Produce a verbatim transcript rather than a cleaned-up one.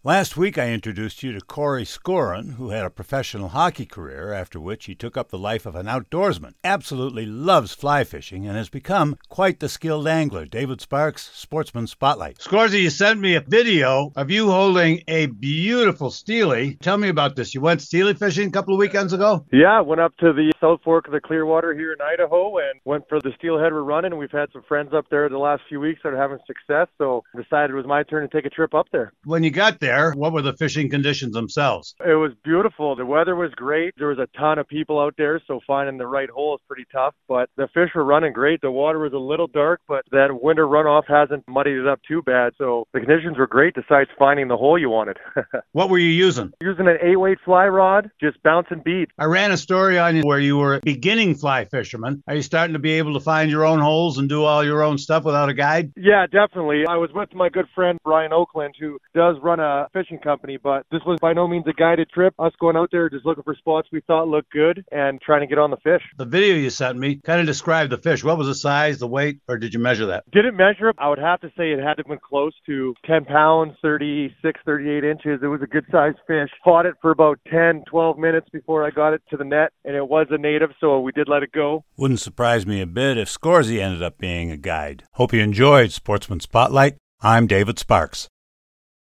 Last week I introduced you to Corey Scoren, who had a professional hockey career, after which he took up the life of an outdoorsman. Absolutely loves fly fishing and has become quite the skilled angler. David Sparks, Sportsman Spotlight. Scorsy, you sent me a video of you holding a beautiful steely. Tell me about this. You went steely fishing a couple of weekends ago? Yeah, went up to the South Fork of the Clearwater here in Idaho and went for the steelhead we're running. We've had some friends up there the last few weeks that are having success, so decided it was my turn to take a trip up there. When you got there, what were the fishing conditions themselves? It was beautiful. The weather was great. There was a ton of people out there, so finding the right hole is pretty tough. But the fish were running great. The water was a little dark, but that winter runoff hasn't muddied it up too bad. So the conditions were great besides finding the hole you wanted. What were you using? Using an eight-weight fly rod, just bouncing beads. I ran a story on you where you were a beginning fly fisherman. Are you starting to be able to find your own holes and do all your own stuff without a guide? Yeah, definitely. I was with my good friend Brian Oakland, who does run a fishing company, but this was by no means a guided trip. Us going out there just looking for spots we thought looked good and trying to get on the fish. The video you sent me kind of described the fish. What was the size, the weight, or did you measure that? Didn't measure it. I would have to say it had to have been close to ten pounds, thirty-six, thirty-eight inches. It was a good sized fish. Fought it for about ten, twelve minutes before I got it to the net, and it was a native, so we did let it go. Wouldn't surprise me a bit if Scorsy ended up being a guide. Hope you enjoyed Sportsman Spotlight. I'm David Sparks.